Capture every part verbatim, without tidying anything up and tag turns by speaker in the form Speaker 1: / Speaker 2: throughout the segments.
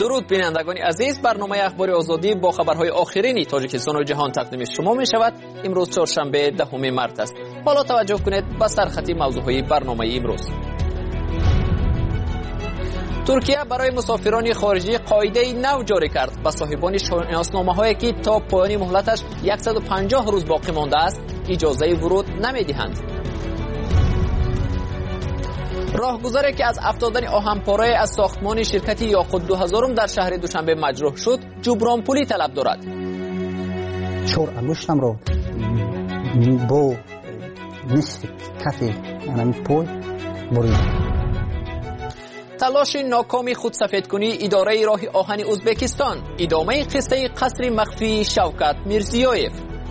Speaker 1: درود بینندگان عزیز، برنامه اخبار آزادی با خبرهای آخرین تاجیکستان و جهان تقدیم شما می شود. امروز چهارشنبه دهم مارس است. حالا توجه کنید به سرخط موضوعهای برنامه امروز. ترکیه برای مسافران خارجی قاعده نو جاری کرد. به صاحبان شناسنامه‌هایی که تا پایان مهلتش صد و پنجاه روز باقی مانده است اجازه ورود نمی‌دهند. راهگذاری که از افتادن آهن‌پاره از ساختمان شرکت یاقوت دو هزار در شهر دوشنبه مجروح شد، جبران پولی طلب دارد.
Speaker 2: چهار انگشتم را با نصف کف یعنی پای بریدم.
Speaker 1: تلاش ناکامی خودسفیدکنی اداره راه آهن ازبکستان، ادامه قصه قصر مخفی شوکت میرزیویف.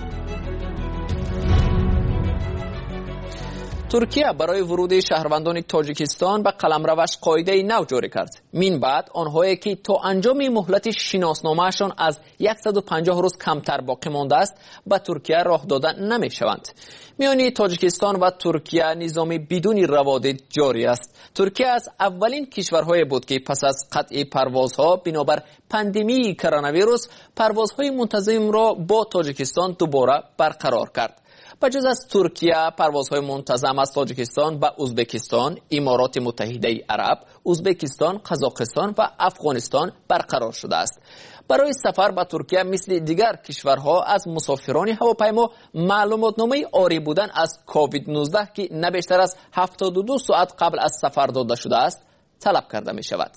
Speaker 1: ترکیه برای ورود شهروندان تاجیکستان به قلمروش قاعده نو جاری کرد. من بعد آنهایی که تا انجام مهلت شناسنامه‌شان از صد و پنجاه روز کمتر باقی مانده است به ترکیه راه دادن نمی شوند. میان تاجیکستان و ترکیه نظام بدون روادید جاری است. ترکیه از اولین کشورهای بود که پس از قطع پروازها بنابر پاندمی کرونا ویروس پروازهای منتظم را با تاجیکستان دوباره برقرار کرد. بجز از ترکیه، پروازهای منتظم از تاجیکستان به ازبکستان، امارات متحده عرب، ازبکستان، قزاقستان و افغانستان برقرار شده است. برای سفر به ترکیه مثل دیگر کشورها از مسافران هواپیما معلوماتنامه عاری بودن از کووید نوزده که نه بیشتر از هفتاد و دو ساعت قبل از سفر داده شده است طلب کرده می شود.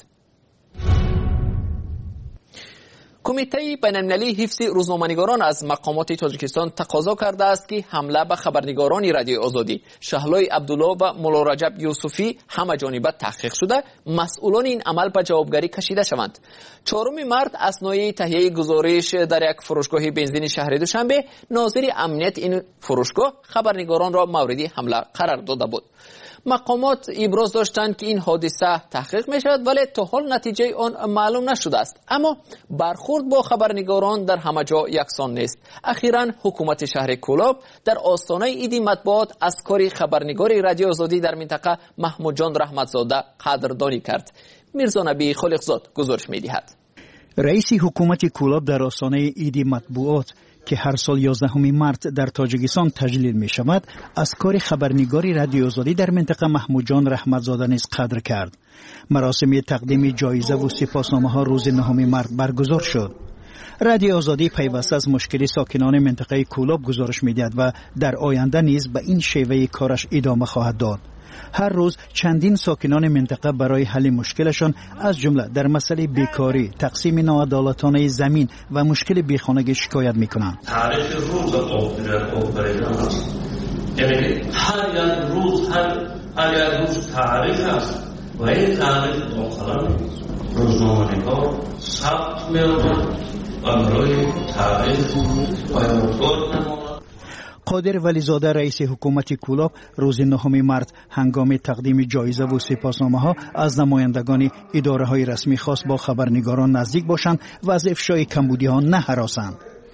Speaker 1: کمیته بین‌المللی حفظ روزنامه‌نگاران از مقامات تاجیکستان تقاضا کرده است که حمله به خبرنگاران رادیو آزادی شهلای عبدالله و مولا رجب یوسفی همه جانبه تحقیق شده مسئولان این عمل به جوابگری کشیده شوند. چهارم مارس اثنای تهیه گزارش در یک فروشگاه بنزین شهر دوشنبه، ناظر امنیت این فروشگاه خبرنگاران را مورد حمله قرار داده بود. مقامات ابراز داشتند که این حادثه تحقیق می شود ولی تا حال نتیجه آن معلوم نشده است. اما برخورد با خبرنگاران در همه جا یکسان نیست. اخیراً حکومت شهر کولاب در آستانه عید مطبوعات از کار خبرنگار رادیو آزادی در منطقه محمود جان رحمتزاده قدردانی کرد. میرزا نبی خالقزاد گزارش می دهد.
Speaker 3: رئیس حکومت کولاب در آستانه عید مطبوعات که هر سال یازدهم مارس در تاجیکستان تجلیل می شود، از کار خبرنگاری رادیو آزادی در منطقه محمود جان رحمتزاده نیز قدر کرد. مراسم تقدیم جایزه و سپاسنامه ها روز نهم مارس برگزار شد. رادیو آزادی پیوسته از مشکل ساکنان منطقه کولاب گزارش می دهد و در آینده نیز به این شیوه کارش ادامه خواهد داد. هر روز چندین ساکنان منطقه برای حل مشکلشان از جمله در مسئله بیکاری، تقسیم ناعدالتانه زمین و مشکل بیخانگی شکایت میکنند.
Speaker 4: تاریخ روز آفریدن است. یعنی هر یک روز هر هر یک روز تاریخ است و این تاریخ داخل روزنامه‌نگار ثبت می‌آورد و برای تاریخ و یادگار نماند.
Speaker 3: قادر ولیزاده رئیس حکومت کولاب روز نهم مارس هنگام تقدیم جایزه و سپاسنامه ها از نمایندگان اداره های رسمی خواست با خبرنگاران نزدیک باشند و از افشای کمبودی ها نهراسند.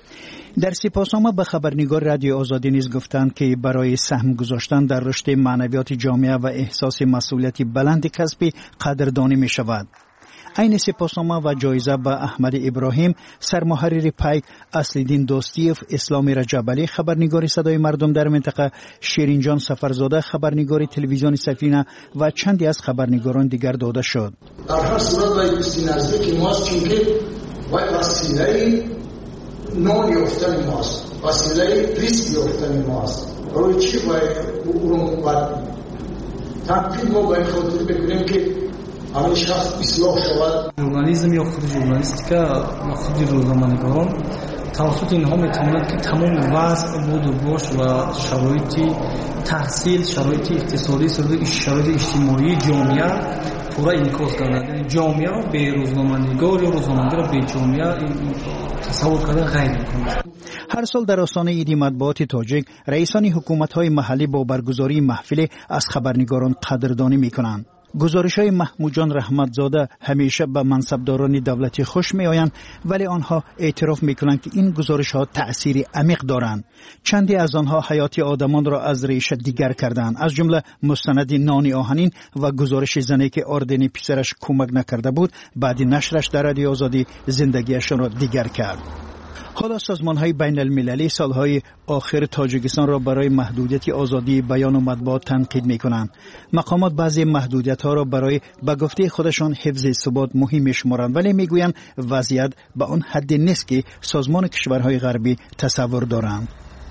Speaker 3: در سپاسنامه به خبرنگار رادیو آزادی نیز گفتند که برای سهم گذاشتن در رشد معنویات جامعه و احساس مسئولیت بلند کسبی قدردانی می شود. این سپاسنامه و جایزه به احمد ابراهیم، سرمحرر پیک، اصل‌الدین دوستیف، اسلام رجبعلی خبرنگار صدای مردم در منطقه، شیرینجان سفرزاده خبرنگار تلویزیون سفینه و چندی از خبرنگاران دیگر داده شد.
Speaker 5: در هر صورت باید بسیار نزدیک ماست چونکه باید وسیله نان یافتن ماست، وسیله ریسک یافتن ماست. روی چی باید اون باید تنقید ما باید خاطر بکنیم که همین شخص اصلاح شود.
Speaker 6: ژورنالیسم یا خود ژورنالیستیکا یا خود روزنامه‌نگاران توسط اینها میتواند که تمام وضع بود و باش و شرایط تحصیل، شرایط اقتصادی، شرایط اجتماعی جامعه پورا انعکاس کند. جامعه به روزنامه‌نگار یا روزنامه‌نگار به جامعه تصور کردن غیر می‌کند.
Speaker 3: هر سال در آستانه عید مطبوعات تاجیک رئیسان حکومت‌های محلی با برگزاری محفل از خبرنگاران قدردانی می‌کنند. گزارش های محمود جان رحمتزاده همیشه به منصبداران دولتی خوش می آیند، ولی آنها اعتراف می کنند که این گزارش ها تأثیری عمیق دارند. چندی از آنها حیات آدمان را از ریشه دیگر کردند، از جمله مستند نانی آهنین و گزارش زنی که آردن پسرش کمک نکرده بود بعد نشرش در رادیو آزادی زندگیشان را دیگر کرد. حالا سازمان‌های بین المللی سالهای آخر تاجیکستان را برای محدودیت آزادی بیان و مطبوعات تنقید می‌کنند. مقامات بعضی محدودیت‌ها را برای به گفته خودشان حفظ ثبات مهم می‌شمارند، ولی می‌گویند وضعیت به آن حد نیست که سازمان کشورهای غربی تصور دارند.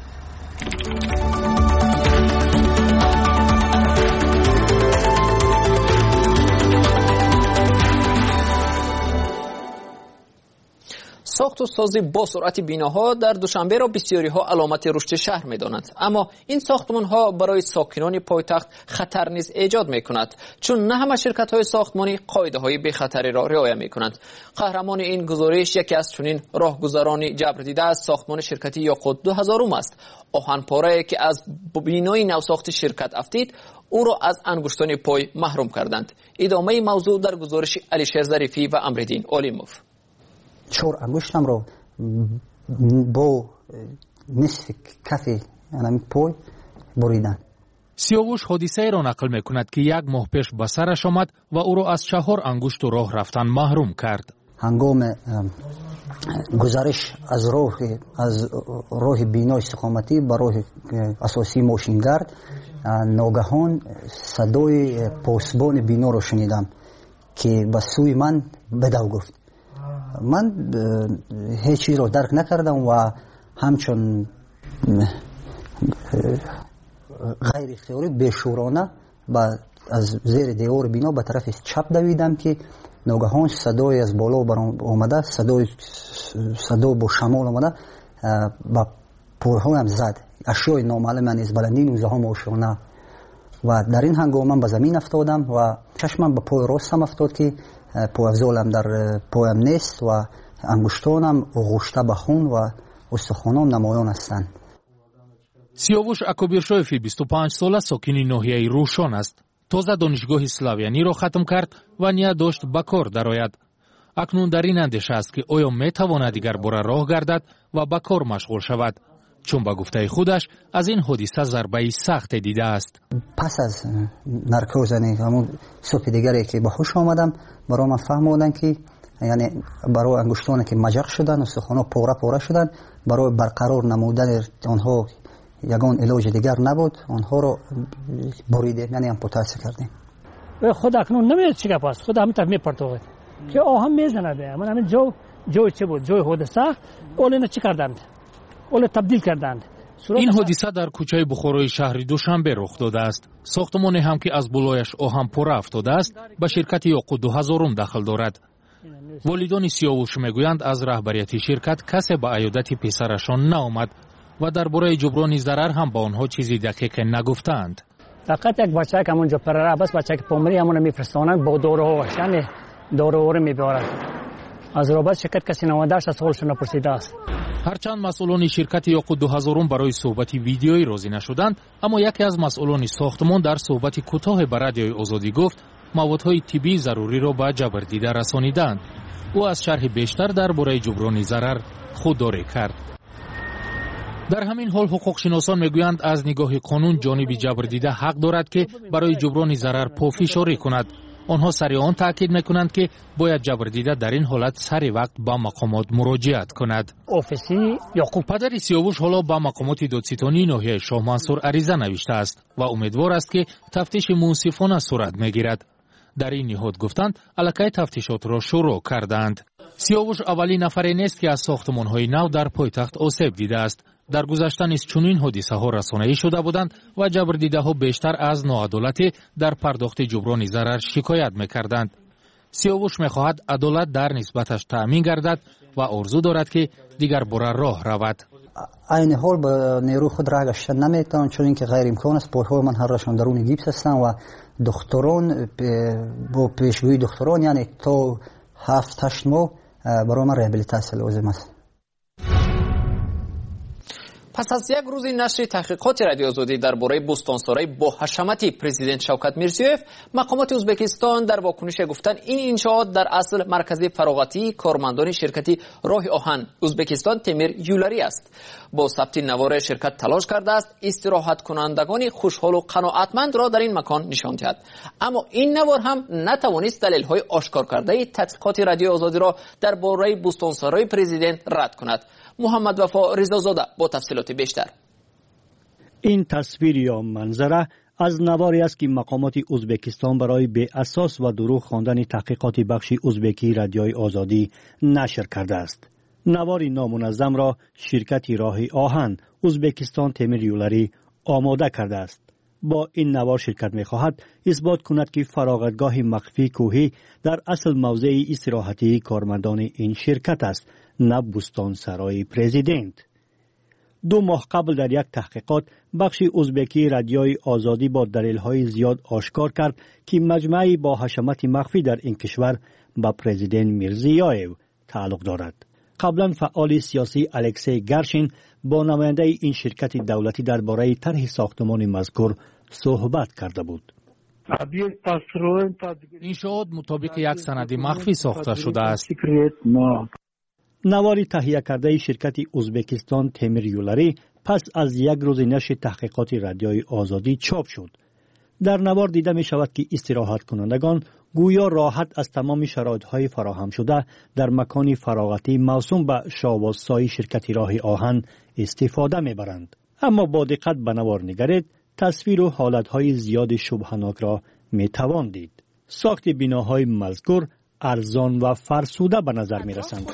Speaker 1: ساخت و سازی با سرعت بیناها در دوشنبه را بسیاری ها علامت رشد شهر می دانند، اما این ساختمان ها برای ساکنان پایتخت خطر نیز ایجاد می کند، چون نه همه شرکت های ساختمانی قاعده های بی خطری را رعایت می کنند. قهرمان این گزارش یکی از چنین راهگذرانی جبر دیده از ساختمان شرکتی یاقوت دو هزارم است. آهنپاره که از بینای نوساخت شرکت افتید او را از انگشتان پای محروم کردند. ادامه موضوع در گزارش علیشیر ظریفی و امرالدین اولیموف.
Speaker 2: چهار انگشتم رو با نصف کف یعنی پای بریدن.
Speaker 7: سیاوش حادثه را نقل میکند که یک ماه پیش به سرش آمد و او را از چهار انگشت راه رفتن محروم کرد.
Speaker 2: هنگام گزارش از راه از راه بینای استقامتی به راه اساسی ماشینگرد ناگهان صدای پاسبان بینا را شنیدم که به سوی من بدو گفت. من هیچ چیز را درک نکردم و همچون غیر اختیاری بیشورانه از زیر دیوار بینا به طرف چپ دویدم که ناگهان صدای از بالا برام آمده، صدای صدا با شمال آمده با پرهایم زد. اشیای نامعلوم من از بلندی نوزده ها ماشونه و در این هنگام من به زمین افتادم و چشمم به پای راستم افتاد که پای افزالم در پایم نیست و انگشتانم غشته به خون و استخوانام نمایان هستند.
Speaker 7: سیاوش اکوبیرشویفی بیست و پنج ساله ساکنی ناحیه روشان است. تازه دانشگاه سلاویانی را ختم کرد و نیا داشت به کار درآید. اکنون در این اندیشه است که آیا میتواند دیگر باره راه گردد و به کار مشغول شود، چون به گفته خودش از این حادثه ضربه سخت دیده است.
Speaker 2: پس از نرکوزنی همون صبح دیگری که به هوش آمدم برای من فهموندن که یعنی برای انگشتان که مجق شدن استخوان‌ها پاره پاره شدن، برای برقرار نمودن آنها یگان علاج دیگر نبود، آنها رو بریدیم یعنی امپوتاسیون کردیم.
Speaker 8: خود اکنون نمی‌دونم چی گپ است، خود همین طرف میپرتوه که آهم میزنه. من همین جو جو چه بود جوی حادثه اولین چی کردند، اول تبدیل کردند.
Speaker 7: این حادثه در کوچه بخارای شهر دوشنبه رخ داده است. ساختمانی هم که از بالایش آهن پره افتاده است به شرکت یاقوت دو هزارم داخل دارد. والدان سیاوش میگویند از رهبریت شرکت کسی به عیادت پسرشان نآمد و درباره جبران ضرر هم با آنها چیزی دقیق نگفتند.
Speaker 8: فقط یک بچه که همونجا پرره بس بچه که پومری همون میفرستانند با داروها و شن داروها رو میبرند. از رابط شرکت کسی نوادرش از سوالشون نپرسیده است.
Speaker 7: هرچند مسئولان شرکت یاقوت دو هزارم برای صحبت ویدیویی راضی نشدند، اما یکی از مسئولان ساختمان در صحبت کوتاه به رادیوی آزادی گفت موادهای طبی ضروری را به جبردیده رسانیدند. او از شرح بیشتر درباره جبران ضرر خودداری کرد. در همین حال حقوق شناسان میگویند از نگاه قانون جانب جبردیده حق دارد که برای جبران ضرر پافشاری کند. آنها سریع آن تاکید میکنند که باید جبردیده در این حالت سری وقت با مقامات مراجعت کند.
Speaker 8: اوفیسی یاقوب
Speaker 7: پدر سیاوش حالا با مقامات دادستانی ناحیه شاه منصور عریضه نوشته است و امیدوار است که تفتیش منصفانه صورت میگیرد. در این نهاد گفتند الکی تفتیشات را شروع کردند. سیاوش اولین نفری نیست که از ساختمان‌های نو در پایتخت آسیب دیده است. در گذشته نیز چنین حادثه ها رسانه‌ای شده بودند و جبردیده ها بیشتر از ناعدالتی در پرداخت جبران ضرر شکایت می‌کردند. سیاوش می‌خواهد عدالت در نسبتش تأمین گردد و آرزو دارد که دیگر باره راه رود.
Speaker 2: این حال به نیرو خود راه گشتن نمیتونم، چون اینکه غیر امکان است. پاهای من هر راشون درون گیپس هستن و دکتران با پیشگویی دکتران یعنی تا هفت هشت ماه برای من ریهابیلیتاسیون لازم است.
Speaker 1: پس از یک روز نشر تحقیقات رادیو آزادی درباره بوستانسرای با حشمتی پرزیدنت شوکت میرزیویف، مقامات ازبکستان در واکنش گفتند این انشاءات در اصل مرکز فراغتی کارمندان شرکتی راه آهن ازبکستان تمیر یولری است. با ثبت نوار شرکت تلاش کرده است استراحت کنندگان خوشحال و قناعتمند را در این مکان نشان دهد، اما این نوار هم نتوانست دلیل‌های آشکار کرده تحقیقات رادیو آزادی را درباره بوستانسرای پرزیدنت رد کند. محمد وفا رضازاده با تفصیلات بیشتر.
Speaker 3: این تصویر یا منظره از نواری است که مقامات ازبکستان برای به اساس و دروغ خواندن تحقیقات بخش ازبکی رادیوی آزادی نشر کرده است. نواری نامنظم را شرکت راه آهن ازبکستان تمیر یولری آماده کرده است. با این نوار شرکت می خواهد اثبات کند که فراغتگاه مخفی کوهی در اصل موضع استراحتی کارمندان این شرکت است، نه بوستانسرای پرزیدنت. دو ماه قبل در یک تحقیقات بخش ازبکی رادیوی آزادی با دلیل‌های زیاد آشکار کرد که مجمعی با حشمت مخفی در این کشور با پرزیدنت میرزیویف تعلق دارد. قبلا فعال سیاسی الکسی گرشین با نماینده این شرکت دولتی درباره طرح ساختمان مذکور صحبت کرده بود.
Speaker 7: انشاءات مطابق یک سند مخفی ساخته شده است.
Speaker 3: نواری تهیه کرده شرکت ازبکستان تمیر یولری پس از یک روز نشر تحقیقات رادیوی آزادی چاپ شد. در نوار دیده می شود که استراحت کنندگان گویا راحت از تمام شرایط‌های فراهم شده در مکانی فراغتی موسوم به شاوازسای شرکت راه آهن استفاده می برند. اما با دقت به نوار نگرید تصویر و حالت‌های زیاد شبهه‌ناک را می توان دید. ساخت بناهای مذکور ارزان و فرسوده به نظر می رسند.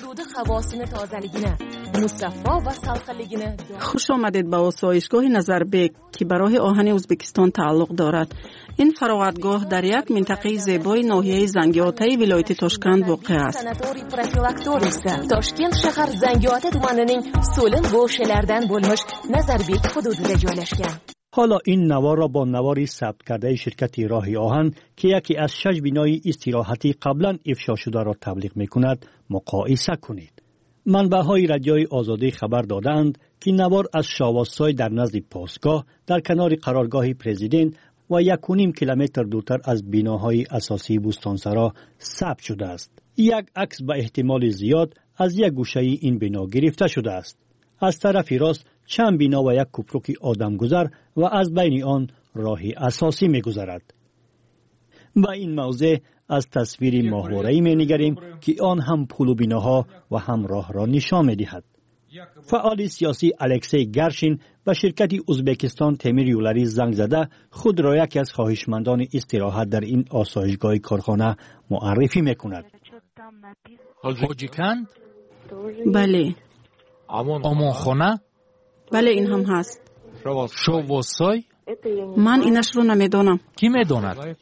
Speaker 9: خوش آمدید به آسایشگاه نظربیک که به راه آهن ازبکستان تعلق دارد. این فراغتگاه در یک منطقه زیبای ناحیه زنگیاته ولایت تاشکند واقع است.
Speaker 10: Toshkent shahar Zangiota tumanining So'lin bo'shalardan bo'lmish Nazarbek hududida joylashgan.
Speaker 3: حالا این نوار را با نواری ثبت کرده شرکت راه آهن که یکی از شش بینای استراحتی قبلا افشا شده را تبلیغ می کند مقایسه کنید. منبع‌های رادیوی آزادی خبر دادند که نوار از شاوازسای در نزد پاسگاه در کنار قرارگاه پرزیدنت و یک و نیم کیلومتر دورتر از بیناهای اساسی بوستانسرا ثبت شده است. یک عکس به احتمال زیاد از یک گوشه این بنا گرفته شده است. از طرف راست چند بنا و یک کوپروک آدمگذر و از بین آن راهی اساسی می گذرد. با این موضع از تصویر ماهواره‌ای می نگریم که آن هم پل و بناها و هم راه را نشان می دهد. فعال سیاسی الکسی گرشین و شرکت ازبکستان تمیر یولری زنگ زده خود را یکی از خواهشمندان استراحت در این آسایشگاه کارخانه معرفی می کند.
Speaker 7: حاجیکند؟
Speaker 9: بله.
Speaker 7: آمانخانه؟
Speaker 9: بله این هم هست.
Speaker 7: شاوازسای؟
Speaker 9: من اینش رو نمیدونم.
Speaker 7: کی میدوند؟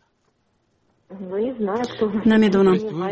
Speaker 9: نمیدونم.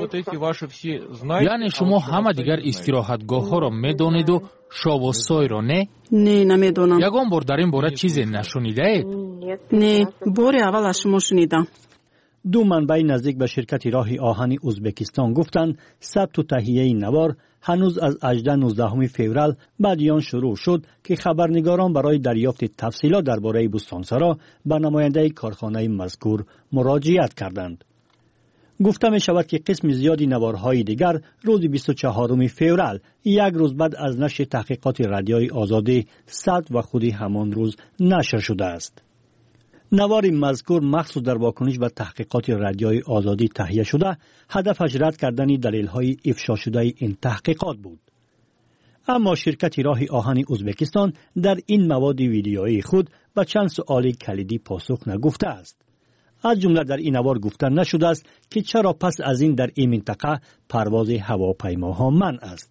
Speaker 7: یعنی شما همه دیگر استراحتگاه ها را میدونید و شاوازسای را نه؟
Speaker 9: نه نمیدونم.
Speaker 7: یگان بار در این باره چیزی نشنیده اید؟
Speaker 9: نه بار اول از شما شنیدم.
Speaker 3: دو منبع نزدیک به شرکت راه آهن ازبکستان گفتند ثبت و تهیه نوار هنوز از هجدهم نوزدهم فوریه بعد آن شروع شد که خبرنگاران برای دریافت تفصیلات درباره بوستانسرا به نماینده کارخانه مذکور مراجعت کردند. گفته می شود که قسم زیادی نوارهای دیگر روز بیست و چهارم فوریه یک روز بعد از نشر تحقیقات رادیوی آزادی ثبت و خود همان روز نشر شده است. نوار مذکور مخصوص در واکنش به تحقیقات رادیوی آزادی تهیه شده هدفش رد کردن دلیل‌های افشا شده این تحقیقات بود. اما شرکت راه آهن ازبکستان در این مواد ویدیویی خود به چند سؤال کلیدی پاسخ نگفته است. از جمله در این نوار گفته نشده است که چرا پس از این در این منطقه پرواز هواپیماها منع است.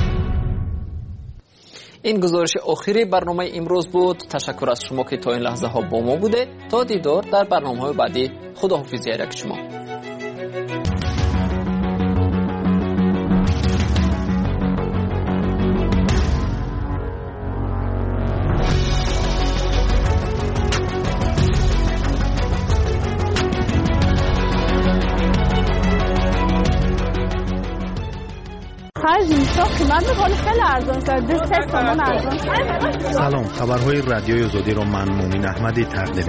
Speaker 1: این گزارش آخری برنامه امروز بود. تشکر از شما که تا این لحظه ها با ما بوده. تا دیدار در برنامه های بعدی. خداحافظی یک شما.
Speaker 11: Хазин تو قیمت می‌کنی خیلی ارزان شد. دو سه تومن ارزان.
Speaker 12: سلام، خبرهای رادیوی آزادی رو من مومن احمدی تقدیم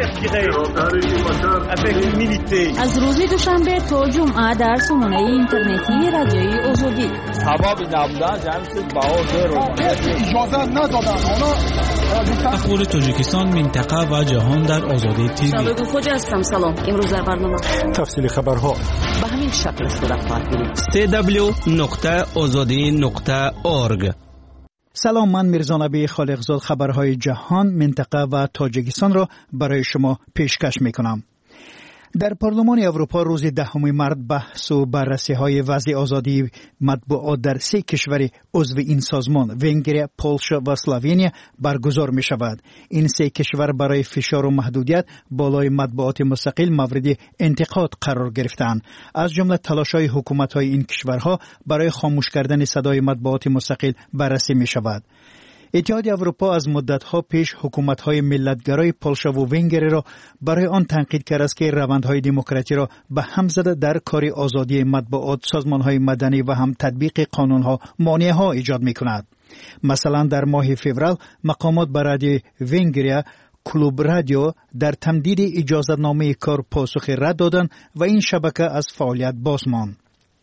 Speaker 12: می‌کنم.
Speaker 13: از روز دوشنبه تا جمعه در سامانه اینترنتی رادیوی آزادی.
Speaker 14: حباب نبودن جمعیت باور رو
Speaker 15: اجازه ندادن.
Speaker 16: اخبار تاجیکستان، منطقه و جهان در آزادی تیوی.
Speaker 17: شبکه خوج هستم. سلام. امروز در برنامه
Speaker 12: تفصیل خبرها
Speaker 17: به همین شکل صورت خواهد گرفت.
Speaker 16: سی دبلیو نقطه آزادی نقطه اورگ.
Speaker 3: سلام، من میرزا نبی خالقزاد خبرهای جهان، منطقه و تاجیکستان را برای شما پیشکش میکنم. در پارلمان اروپا روز دهم مارس بحث و بررسی های وضع آزادی مطبوعات در سه کشور عضو این سازمان، ونگریا، پولشا و اسلوونیا برگزار می شود. این سه کشور برای فشار و محدودیت بالای مطبوعات مستقل مورد انتقاد قرار گرفتند. از جمله تلاش های حکومت های این کشورها برای خاموش کردن صدای مطبوعات مستقل بررسی می شود. اتحاد اروپا از مدت‌ها پیش حکومت‌های ملت‌گرای پولشا و ونگریا را برای آن تنقید کرده است که روندهای دموکراسی را به هم زده در کار آزادی مطبوعات، سازمان‌های مدنی و هم تطبیق قانون‌ها مانع‌ها ایجاد می‌کند. مثلا در ماه فوریه مقامات برای ونگریا کلوب رادیو در تمدید اجازه‌نامه کار پاسخ رد دادند و این شبکه از فعالیت باز ماند.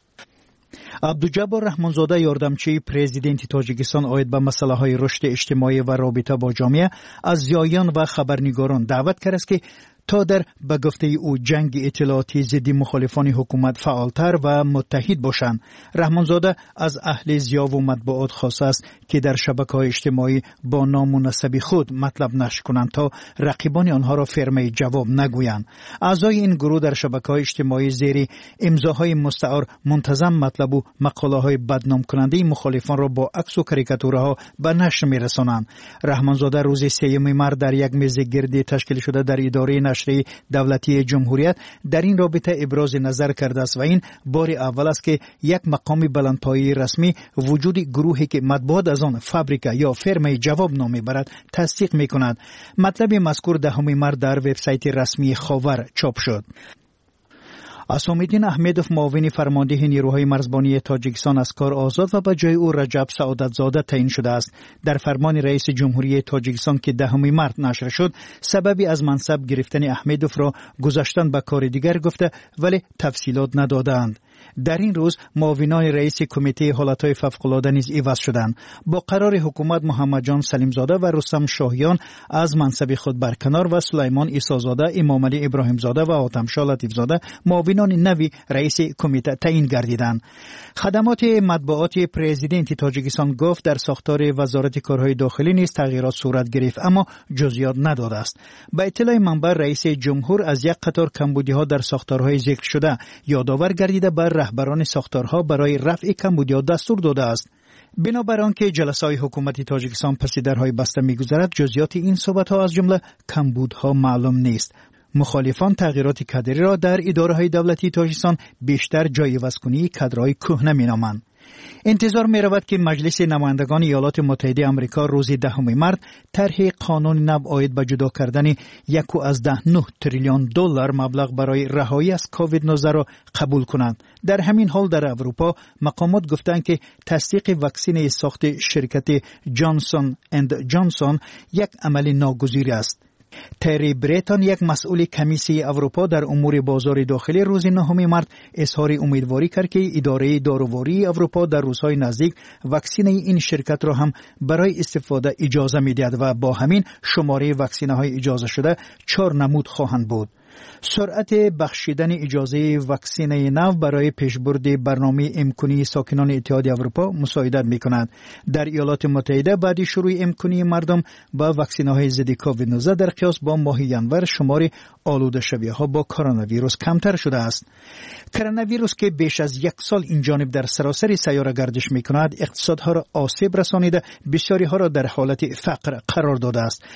Speaker 3: عبدالجبار رحمانزاده یاردمچی پرزیدنت تاجیکستان آید به مسئله های رشد اجتماعی و رابطه با جامعه از زایان و خبرنگاران دعوت کرد است که تا در به گفته او جنگ اطلاعاتی ضد مخالفان حکومت فعالتر و متحد باشند. رحمانزاده از اهل ضیا و مطبوعات خواسته است که در شبکه‌های اجتماعی با نام و نسب خود مطلب نشر کنند تا رقیبان آنها را فرمه جواب نگویند. اعضای این گروه در شبکه‌های اجتماعی زیر امضاهای مستعار منتظم مطلب و مقاله‌های بدنام کننده مخالفان را با عکس و کاریکاتورها به نشر می‌رسانند. رحمانزاده روز سوم مارس در یک میز گردی تشکیل شده در اداره نشریه دولتی جمهوریت در این رابطه ابراز نظر کرده است و این بار اول است که یک مقام بلندپایه رسمی وجود گروهی که مطبوعات از آن فابریکه یا فرم جواب نامه برد تصدیق می کند. مطلب مذکور دهم مارس در وبسایت رسمی خاور چاپ شد. اسام‌الدین احمدوف معاون فرمانده نیروهای مرزبانی تاجیکستان از کار آزاد و به جای او رجب سعادتزاده تعیین شده است. در فرمان رئیس جمهوری تاجیکستان که دهم مارس نشر شد، سببی از منصب گرفتن احمدوف را گذاشتن به کار دیگر گفته ولی تفصیلات ندادند. در این روز معاونان رئیس کمیته حالتهای فوق‌العاده نیز عوض شدند. با قرار حکومت محمد جان سلیمزاده و رستم شاهیان از منصب خود برکنار و سلیمان عیسی‌زاده، امام علی ابراهیم زاده و حاتم‌شاه لطیف زاده معاونان نوی رئیس کمیته تعیین گردیدند. خدمات مطبوعات پرزیدنت تاجیکستان گفت در ساختار وزارت کارهای داخلی نیز تغییرات صورت گرفت اما جزئیات نداده است. با اطلاع منبع رئیس جمهور از یک قطار کمبودی‌ها در ساختارهای ذکر شده یادآور گردیده بر رهبران ساختارها برای رفع کمبودی‌ها دستور داده است. بنابر آنکه جلسه‌های حکومت تاجیکستان پس درهای بسته می‌گذرد، جزئیات این صحبت‌ها از جمله کمبودها معلوم نیست. مخالفان تغییرات کادری را در اداره‌های دولتی تاجیکستان بیشتر جای وسکنی کادرهای کهنه می‌نامند. انتظار می رود که مجلس نمایندگان ایالات متحده آمریکا روز دهم مارس طرح قانون نو عاید به جدا کردن یک و از ده نه تریلیون دلار مبلغ برای رهایی از کووید نوزده را قبول کنند. در همین حال در اروپا مقامات گفتند که تصدیق واکسن ساخت شرکت جانسون اند جانسون یک عمل ناگزیر است. تری بریتون یک مسئول کمیسیون اروپا در امور بازار داخلی روز نهم مارس اظهار امیدواری کرد که اداره داروواری اروپا در روزهای نزدیک واکسن این شرکت را هم برای استفاده اجازه می‌دهد و با همین شماره واکسن‌های اجازه شده چهار نمود خواهند بود. سرعت بخشیدن اجازه واکسن نو برای پیشبرد برنامه امکانی ساکنان اتحاد اروپا مساعدت می‌کند. در ایالات متحده بعد شروع امکانی مردم با واکسن‌های ضد کووید نوزده در قیاس با ماه ژانویه شمار آلوده شوی‌ها با کرونا ویروس کمتر شده است. کرونا ویروس که بیش از یک سال این جانب در سراسر سیاره گردش می‌کند، اقتصادها را آسیب رسانیده، بسیاری ها را در حالت فقر قرار داده است.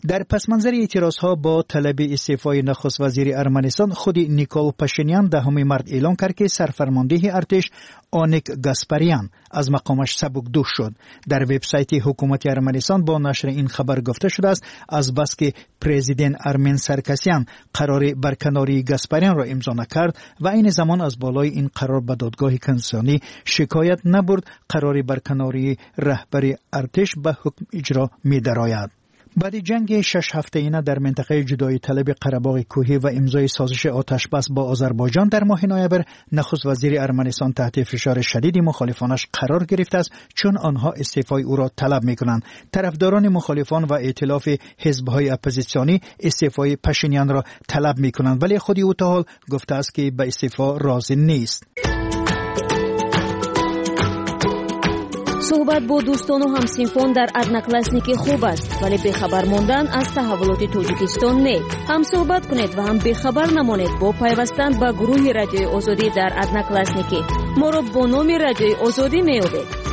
Speaker 3: در پس منظر اعتراضها با طلب استعفای نخست وزیر ارمنستان، خود نیکول پاشینیان دهم مارس اعلام کرد که سرفرمانده ارتش آنیک گاسپریان از مقامش سبکدوش شد. در وبسایت حکومت ارمنستان با نشر این خبر گفته شده است از بس که پرزیدنت ارمن سرکسیان قرار برکناری گاسپریان را امضا نکرد و این زمان از بالای این قرار به دادگاه کنستیتوسیونی شکایت نبرد، قرار برکناری رهبر ارتش به حکم اجرا می درآید. بعد جنگ شش هفته اینه در منطقه جدایی طلب قره‌باغ کوهی و امضای سازش آتش بس با آذربایجان در ماه نوامبر، نخست وزیر ارمنستان تحت فشار شدید مخالفانش قرار گرفته است چون آنها استعفای او را طلب می‌کنند. طرفداران مخالفان و ائتلاف حزب‌های اپوزیسیونی استعفای پاشینیان را طلب می‌کنند، ولی خود او تا حال گفته است که به استعفا راضی نیست.
Speaker 13: صحبت با دوستان و همسینفون در ادناکلاسنیکی خوب است، ولی بخبر موندن از تحولات توجیکستان نه. هم صحبت کنید و هم بخبر نمانید با پیوستن به گروه رادیوی آزادی در ادناکلاسنیکی. ما را با نام رادیوی آزادی میابید.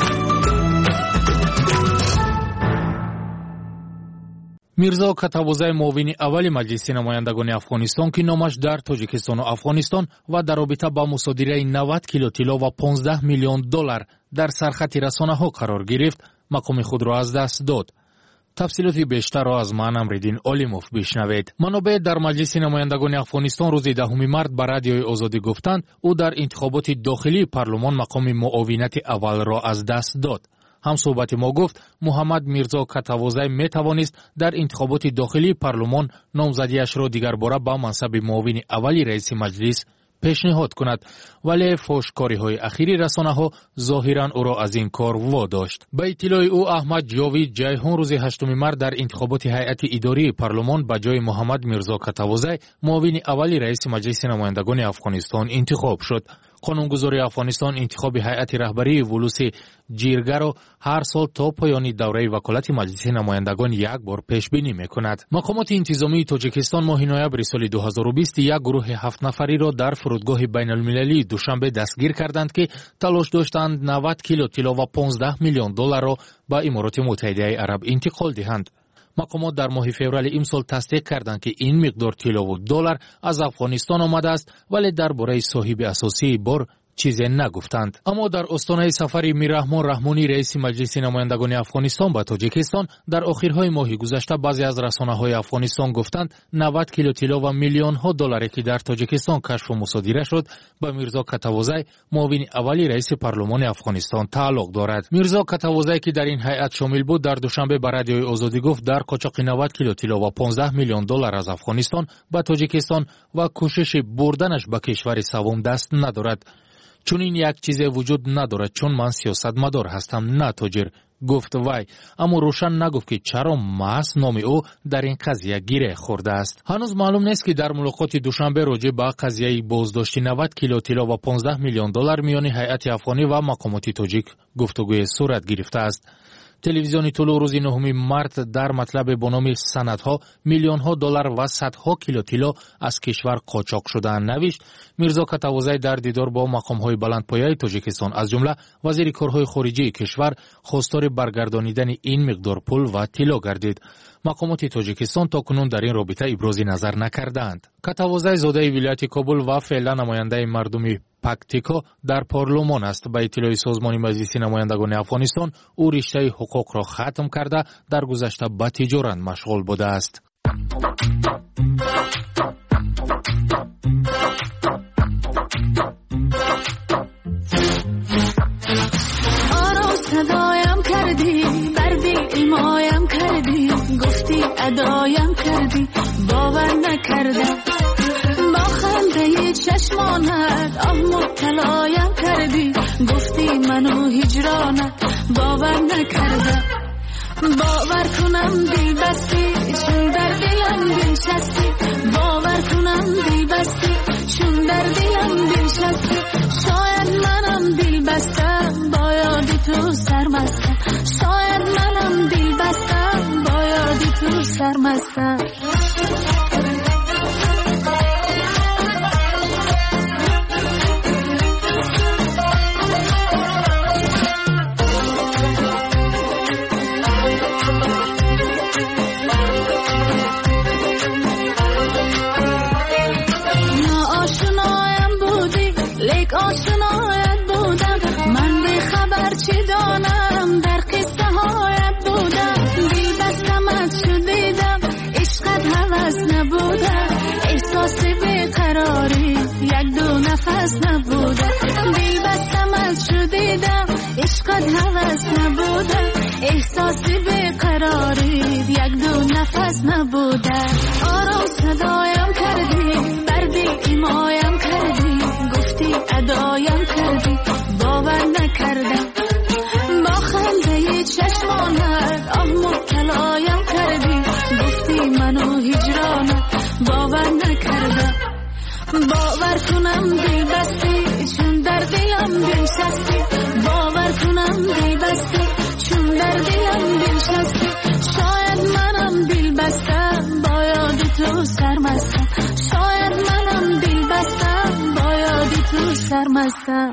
Speaker 7: میرزا کاتاوزای معاون اول مجلس نمایندگان افغانستان که نامش در تاجیکستان و افغانستان و در رابطه با مصادره نود کیلو طلا و پانزده میلیون دلار در سرخط رسانه‌ها قرار گرفت، مقام خود را از دست داد. تفصیلات بیشتر را از من امردین علیموف بشنوید. منابع در مجلس نمایندگان افغانستان روز دهم مارس به رادیوی آزادی گفتند او در انتخابات داخلی پارلمان مقام معاونت اول را از دست داد. هم صحبت ما گفت محمد میرزا کاتاوزای می توانست در انتخابات داخلی پارلمان نامزدیش را دیگر باره با منصب معاون اولی رئیس مجلس پیشنهاد کند، ولی فحشکاری های اخیری رسانه ها ظاهرا او را از این کار واداشت. به اطلاع او احمد جاوید جیهون روز هشتم مارس در انتخابات هیئت اداری پارلمان به جای محمد میرزا کاتاوزای معاون اولی رئیس مجلس نمایندگان افغانستان انتخاب شد. قانونگذاری افغانستان انتخاب هیئت رهبری ولوس جیرگه را هر سال تا پایان دوره وکالت مجلس نمایندگان یک بار پیش بینی می‌کند. مقامات انتظامی تاجیکستان ماه نوامبر سال دو هزار و بیست یک گروه هفت نفری را در فرودگاه بین‌المللی دوشنبه دستگیر کردند که تلاش داشتند نود کیلو طلا و پانزده میلیون دلار را به امارات متحده عرب انتقال دهند. مقامات در ماه فوریه امسال تصدیق کردند که این مقدار طلا و دلار از افغانستان آمده است، ولی درباره صاحب اساسی بار چیزی نگفتند. اما در آستانه سفر میررحمان رحمانی رئیس مجلس نمایندگان افغانستان به تاجیکستان در آخرهای ماه گذشته بعضی از رسانه‌های افغانستان گفتند نود کیلو طلا و میلیون ها دلاری که در تاجیکستان کشف و مصادره شد به میرزا کاتاوزای معاون اولی رئیس پارلمان افغانستان تعلق دارد. میرزا کاتاوزای که در این هیئت شامل بود در دوشنبه به رادیوی آزادی گفت در قاچاق نود کیلو طلا و پانزده میلیون دلار از افغانستان به تاجیکستان و کوشش بردنش به کشور سوم دست ندارد. چون این یک چیز وجود ندارد، چون من سیاستمدار هستم نه تاجر، گفت وی. اما روشن نگفت که چرا محض نام او در این قضیه گره خورده است. هنوز معلوم نیست که در ملاقات دوشنبه راجع به قضیه بازداشت نود کیلو طلا و پانزده میلیون دلار میان هیئت افغانی و مقامات تاجیک گفتگوی صورت گرفته است. تلویزیون طلوع روز نهم مارس در مطلب با نام سندها میلیون ها دلار و صدها کیلو طلا از کشور قاچاق شده‌اند نوشت. میرزا کاتاوزای در دیدار با مقام‌های بلندپایه تاجیکستان از جمله وزیر کارهای خارجه کشور خواستار برگردانیدن این مقدار پول و طلا گردید. مقامات تاجیکستان تاکنون در این رابطه ابراز نظر نکردند. کاتاوزای زاده ولایت کابل و فعلا نماینده مردم پاکتیکا در پارلمان است. به اطلاع سازمان مجلس نمایندگان افغانستان او رشته حقوق را ختم کرده در گذشته به تجارت مشغول بوده است.
Speaker 18: صدایم کردی بردی ایمایم کردی گفتی ادایم کردی باور نکردم با خنده چشمانت آه مبتلایم کردی گفتی منو هجرانت باور نکردم باور کنم دل بستی چون در دلم دلچستی باور کنم دل بستی چون در دلم دلچستی شاید منم دل بستم با یادی تو سرمستم شاید منم دل بستم با یادی تو سرمستم نفس نبوده دل بستم از شو دیدم عشقت هوس نبوده احساسی بیقراری یک دو نفس نبوده آرام صدایم کردی بردی ایمایم کردی گفتی ادایم کردی باور نکردم با خنده چشمانت آه مبتلایم کردی گفتی منو هجرانت باور نکردم باور کنم دل بستی چون در دلم بنشستی باور کنم دل بستی چون در دلم بنشستی شاید منم دل بستم با یاد تو سرمستم شاید منم دل بستم با یاد تو سرمستم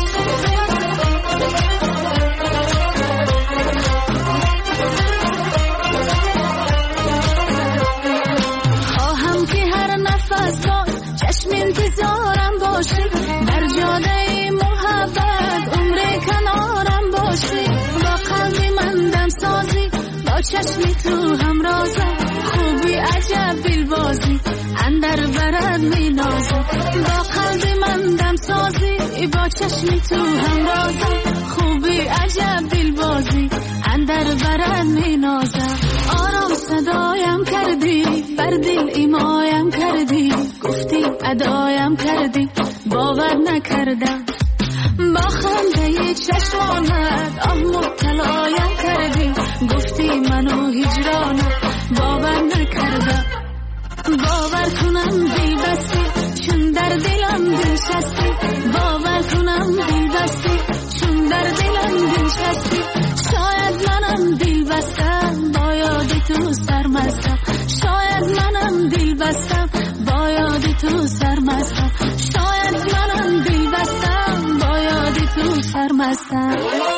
Speaker 18: خواهم که هر نفس باز چشم انتظارم باشی در جاده محبت عمر کنارم باشی با قلبی من دم سازی با چشمی تو همرازم خوبی عجب دلبازی اندر برد می نازی با قلبی من دم سازی با چشمی تو همرازم خوبی عجب دلبازی اندر برد می نازم آرام صدایم کردی بر دل ایمایم کردی گفتی ادایم کردی باور نکردم با خنده چشمانت آه مبتلایم کردی گفتی منو هجرانت باور نکردم باور کنم دل بستی چون در دلم بنشستی باور کنم دل بستی چون در دلم بنشستی شاید منم دل بستم با یاد تو سرمستم شاید منم دل بستم با یاد تو سرمستم شاید منم دل بستم با یاد تو سرمستم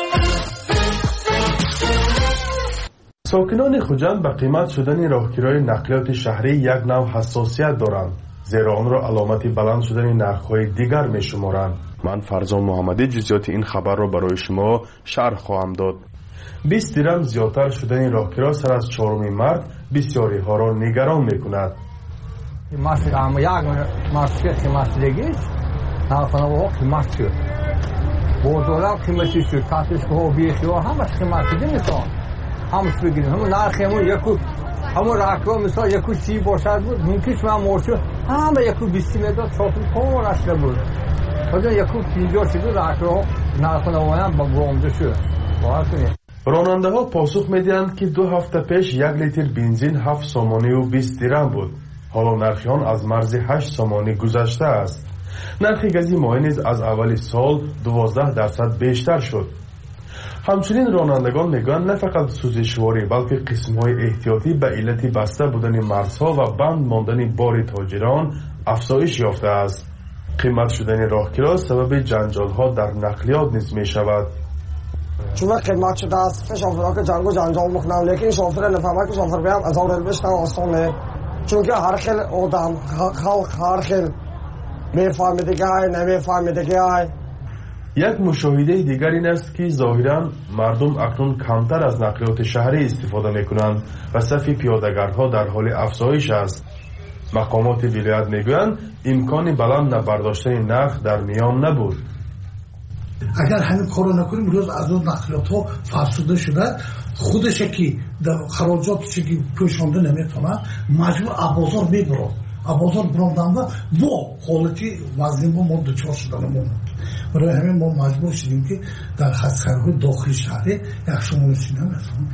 Speaker 19: ساکنان خوجند به قیمت شدن راهگیرهای نقلیات شهری یک نوع حساسیت دارند زیرا آن را علامت بلند شدن نرخ‌های دیگر می‌شمارند. من فرزان محمدی جزئیات این خبر را برای شما شرح خواهم داد. بیست درم زیادتر شدن راهگیرها سر از چهارم مارس بسیاری ها را نگران می‌کند.
Speaker 20: مثلا یک مارکت قیمتیگی نافناو قیمت شد. بازار قیمتی شد. کاتش که بیخی و همش قیمتی می‌کنن. همش بگیریم همون نرخمون یکو همون راکو مثلا یکو سی باشد بود ممکن شما مورچو همه یکو بیستی میداد چطور پر اشله بود بعد یکو پنجاه شد راکو نرخنوایان با گرونده شد باید
Speaker 19: راننده ها پاسخ میدهند که دو هفته پیش یک لیتر بنزین هفت سومانی و بیست درم بود حالا نرخ آن از مرز هشت سومانی گذشته است. نرخ گازی مایع نیز از اول سال دوازده درصد بیشتر شد. همچنین رانندگان میگویند نه فقط سوزشواری بلکه قسم‌های احتیاطی به علت بسته بودن مرزها و بند ماندن بار تاجران افزایش یافته است. قیمت شدن راهگیرها سبب جنجال‌ها در نقلیات نیز می‌شود.
Speaker 21: چون قیمت شده است شوفرها که جنگ و جنجال می‌کنند لیکن شوفر نفهمه که شوفر بیام از اون بشنه آسانه چون که هر خیل آدم هر خیل میفهمه دیگه های نمیفهمه دیگه های.
Speaker 19: یک مشاهده دیگر این است که ظاهراً مردم اکنون کمتر از نقلیات شهری استفاده میکنند و صف پیاده‌گردها در حال افزایش است. مقامات ولایت میگویند امکان بلند نبرداشتن نرخ در میان نبود.
Speaker 22: اگر همین کارو نکنیم روز از اون نقلیات ها فرسوده شده خودش که خراجاتش که پوشانده نمیتونه مجبور بازار میبره بازار براندن و با حالتی وزنی با ما دچار شدن ما برای همین ما مجبور شدیم که در خدمت‌های داخلی شهری یک شمارسی نمیتونیم.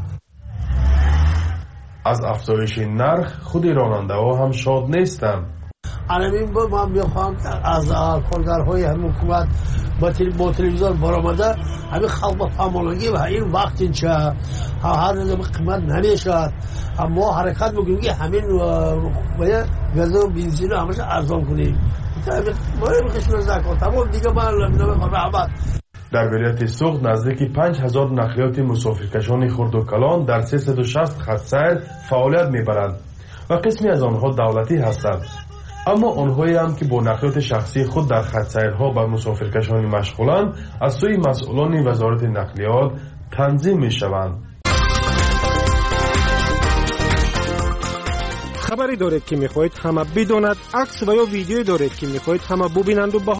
Speaker 19: از افزایش نرخ خود راننده ها هم شاد نیستند.
Speaker 23: الان با ما میخوام از کارگرهای همین حکومت با تلویزیون برآمده همین خلق فهمانگی و این وقت اینچه هر نظام قیمت نمیشد اما حرکت میکنیم که همین گاز و بنزین رو همش ارزان کنیم ما نمیخوایم زکات تمام دیگه ما نمیخوام رحمت.
Speaker 19: در ولایت سوخت نزدیک پنج هزار نقلیات مسافرکشان خرد و کلان در سیصد و شصت خط سیر فعالیت میبرند و قسمی از آنها دولتی هستند. اما آنهایی هم که با نقلیات شخصی خود در خط سیرها به مسافرکشانی مشغولند از سوی مسئولان وزارت نقلیات تنظیم میشوند.
Speaker 4: خبری دارید که میخواهید همه بداند، عکس و یا ویدیویی دارید که میخواهید همه ببینند و